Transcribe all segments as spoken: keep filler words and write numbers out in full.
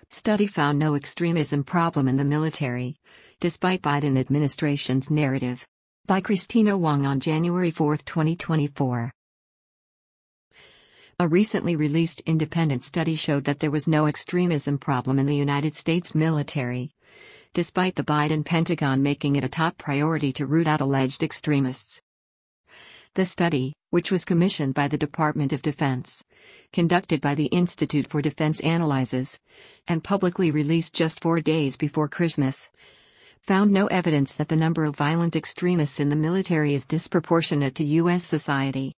Study found no extremism problem in the military, despite Biden administration's narrative. By Christina Wong on January fourth, twenty twenty-four. A recently released independent study showed that there was no extremism problem in the United States military, despite the Biden Pentagon making it a top priority to root out alleged extremists. The study, which was commissioned by the Department of Defense, conducted by the Institute for Defense Analyses, and publicly released just four days before Christmas, found no evidence that the number of violent extremists in the military is disproportionate to U S society.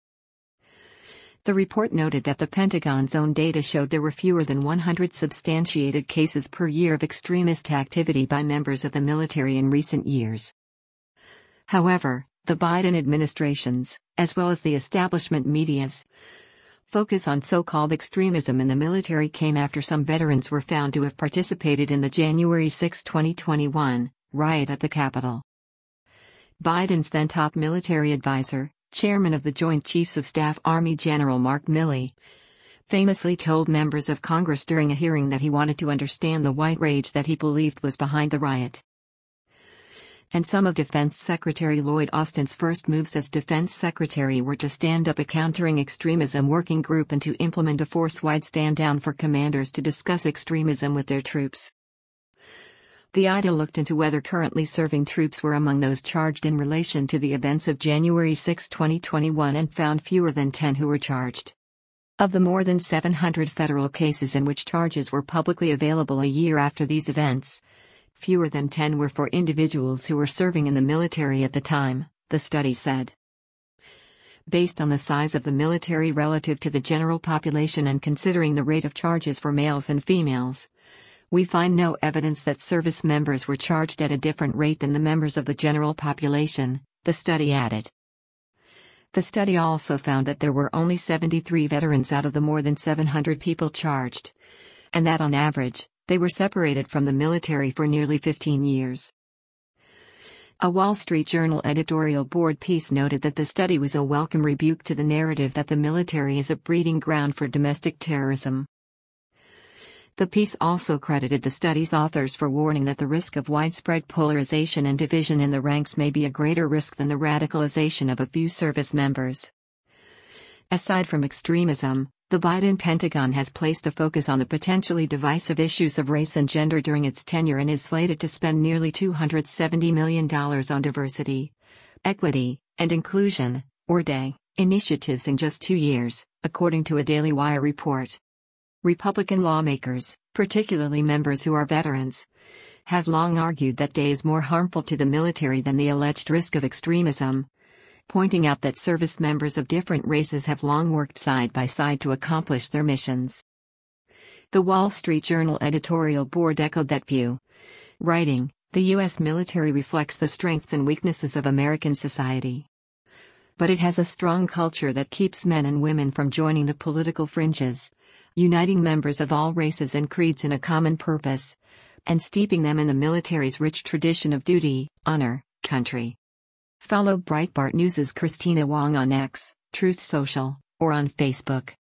The report noted that the Pentagon's own data showed there were fewer than one hundred substantiated cases per year of extremist activity by members of the military in recent years. However, the Biden administration's, as well as the establishment media's, focus on so-called extremism in the military came after some veterans were found to have participated in the January sixth, twenty twenty-one, riot at the Capitol. Biden's then top military advisor, Chairman of the Joint Chiefs of Staff Army General Mark Milley, famously told members of Congress during a hearing that he wanted to understand the white rage that he believed was behind the riot. And some of Defense Secretary Lloyd Austin's first moves as Defense Secretary were to stand up a countering extremism working group and to implement a force-wide stand-down for commanders to discuss extremism with their troops. The I D A looked into whether currently serving troops were among those charged in relation to the events of January sixth, twenty twenty-one and found fewer than ten who were charged. Of the more than seven hundred federal cases in which charges were publicly available a year after these events, fewer than ten were for individuals who were serving in the military at the time, the study said. Based on the size of the military relative to the general population and considering the rate of charges for males and females, we find no evidence that service members were charged at a different rate than the members of the general population, the study added. The study also found that there were only seventy-three veterans out of the more than seven hundred people charged, and that on average, they were separated from the military for nearly fifteen years. A Wall Street Journal editorial board piece noted that the study was a welcome rebuke to the narrative that the military is a breeding ground for domestic terrorism. The piece also credited the study's authors for warning that the risk of widespread polarization and division in the ranks may be a greater risk than the radicalization of a few service members. Aside from extremism, the Biden Pentagon has placed a focus on the potentially divisive issues of race and gender during its tenure and is slated to spend nearly two hundred seventy million dollars on diversity, equity, and inclusion, or D E I, initiatives in just two years, according to a Daily Wire report. Republican lawmakers, particularly members who are veterans, have long argued that D E I is more harmful to the military than the alleged risk of extremism, pointing out that service members of different races have long worked side by side to accomplish their missions. The Wall Street Journal editorial board echoed that view, writing, "The U S military reflects the strengths and weaknesses of American society. But it has a strong culture that keeps men and women from joining the political fringes, uniting members of all races and creeds in a common purpose, and steeping them in the military's rich tradition of duty, honor, country." Follow Breitbart News' Christina Wong on X, Truth Social, or on Facebook.